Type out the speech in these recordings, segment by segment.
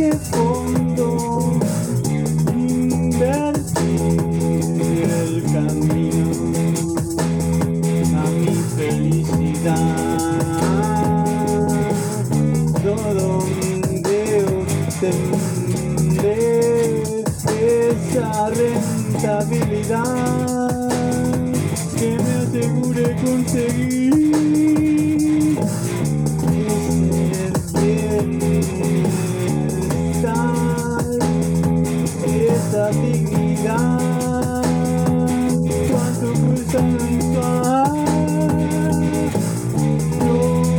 qué fondo invertir el camino a mi felicidad, donde obtendré esa rentabilidad que me asegure conseguir ese bienestar, esa dignidad. Cuánto cuesta mensual, no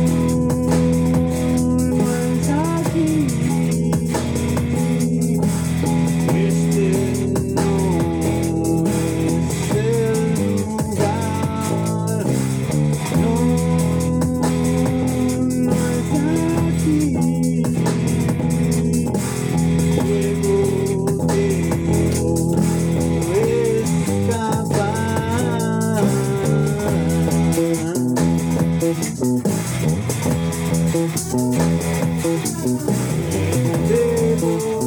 es aquí. Este no es el lugar, no es aquí. Luego debo escapar. Debo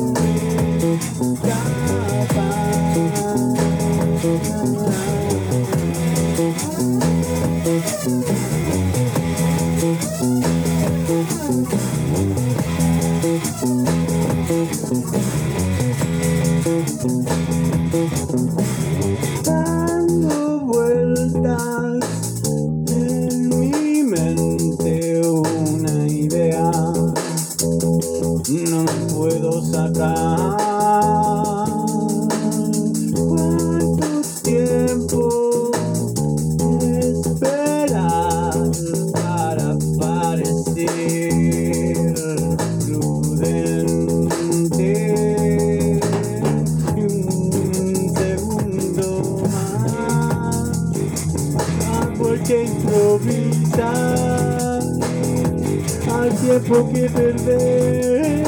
dando vueltas en mi mente una idea, no puedo sacar. ¿Cuánto tiempo esperar para parecer prudente? Y un segundo más, porque improvisar al tiempo que perder.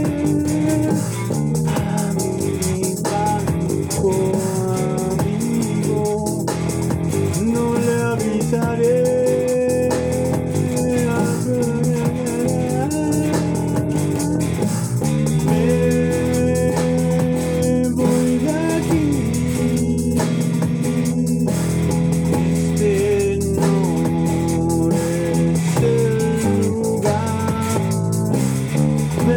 A mi banco amigo no le avisaré. Me voy de aquí. Este no es el lugar. Me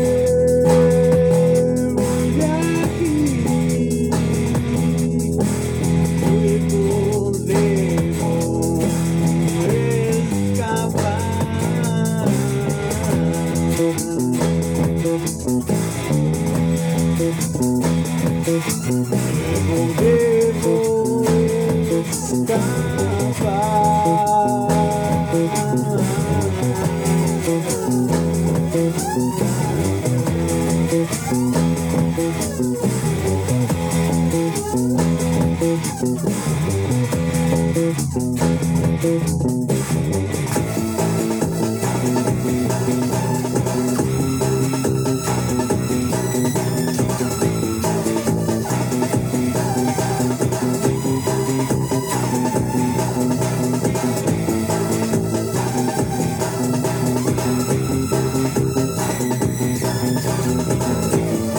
voy de aquí. Luego debo escapar. Luego debo escapar.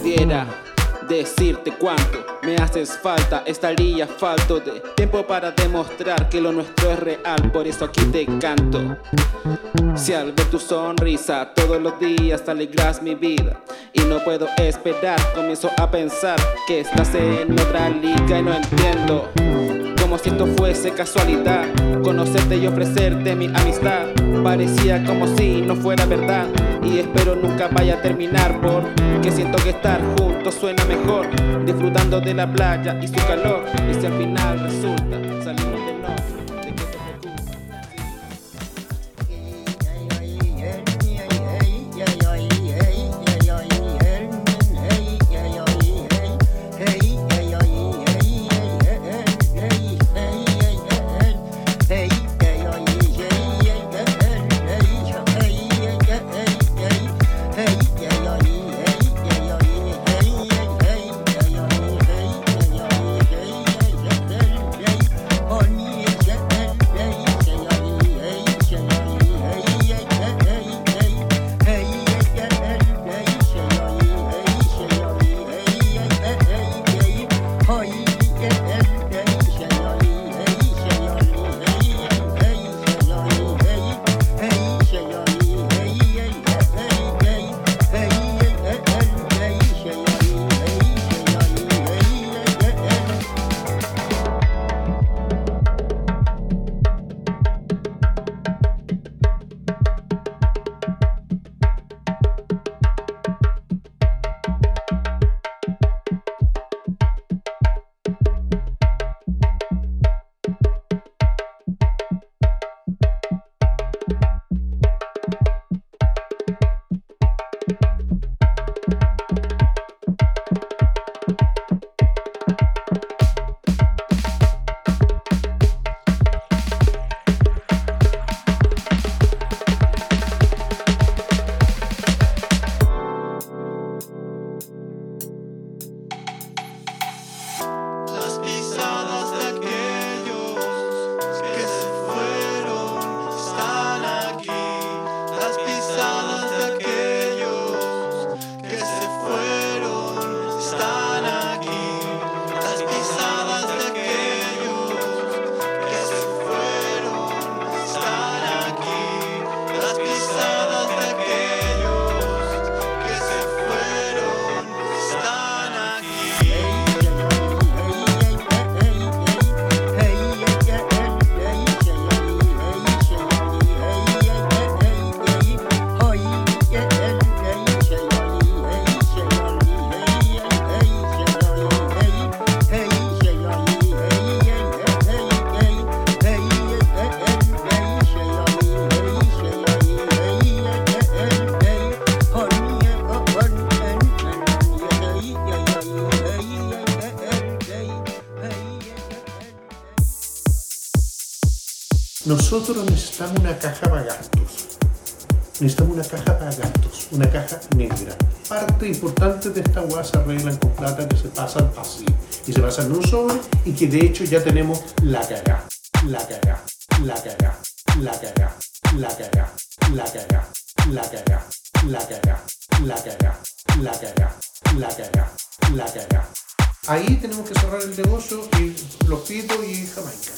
pudiera decirte cuánto me haces falta, estaría falto de tiempo para demostrar que lo nuestro es real, por eso aquí te canto. Si al ver tu sonrisa todos los días te alegras mi vida y no puedo esperar, comienzo a pensar que estás en otra liga y no entiendo. Como si esto fuese casualidad, conocerte y ofrecerte mi amistad. Parecía como si no fuera verdad y espero nunca vaya a terminar, porque siento que estar juntos suena mejor, disfrutando de la playa y su calor. Y si al final resulta salimos de no, ¿de qué te preocupas? Nosotros necesitamos una caja para gastos. Necesitamos una caja para gastos, una caja negra. Parte importante de esta hueá se arreglan con plata que se pasan así. Y se pasan en un sobre y que de hecho ya tenemos la cagá, la cagá, la cagá, la cagá, la cagá, la cagá, la cagá, la cagá, la cagá, la cagá, la cagá, la cagá. Ahí tenemos que cerrar el negocio y los pitos y Jamaica.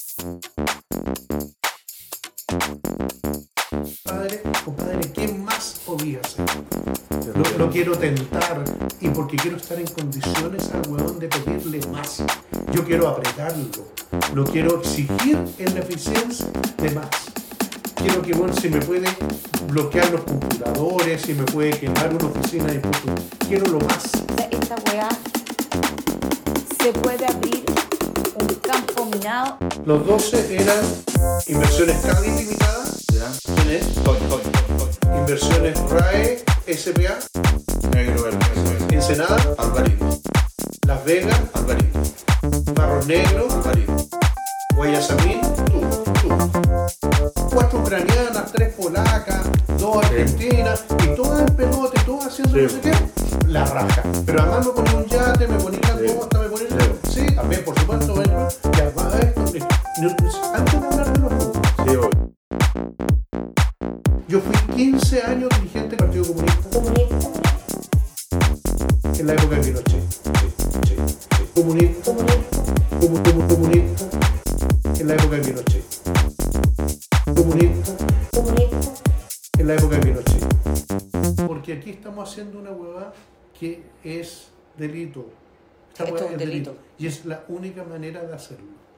Compadre, ¿qué más podía hacer? Lo quiero tentar y porque quiero estar en condiciones al huevón de pedirle más. Yo quiero apretarlo, lo quiero exigir en la eficiencia de más. Quiero que, bueno, si me puede bloquear los computadores, si me puede quemar una oficina de impuestos, quiero lo más. Esta weá se puede abrir un campo minado. Los 12 eran inversiones CADI limitadas. ¿Ya? ¿Quién es? Inversiones RAE, SPA. Negro verde. Ensenada. Alvarito. Las Vegas. Alvarito. Barros Negros. Alvarito. Guayasamín. Tú. 4 ucranianas, 3 polacas, 2 argentinas y todas en pelote, todas haciendo no sé qué. La raja. Pero además me ponía un yate, me ponía la costa, me ponía... Sí, también, por supuesto, bueno, ya va esto. Antes de hablar de los números. Sí, voy. Yo fui 15 años dirigente del Partido Comunista. En En la época de Pinochet. Comunista. Comunista. En la época de Pinochet. Comunista. En la época de Pinochet. Porque aquí estamos haciendo una huevada que es delito. Esta Esto hueá es un delito. Y es la única manera de hacerlo.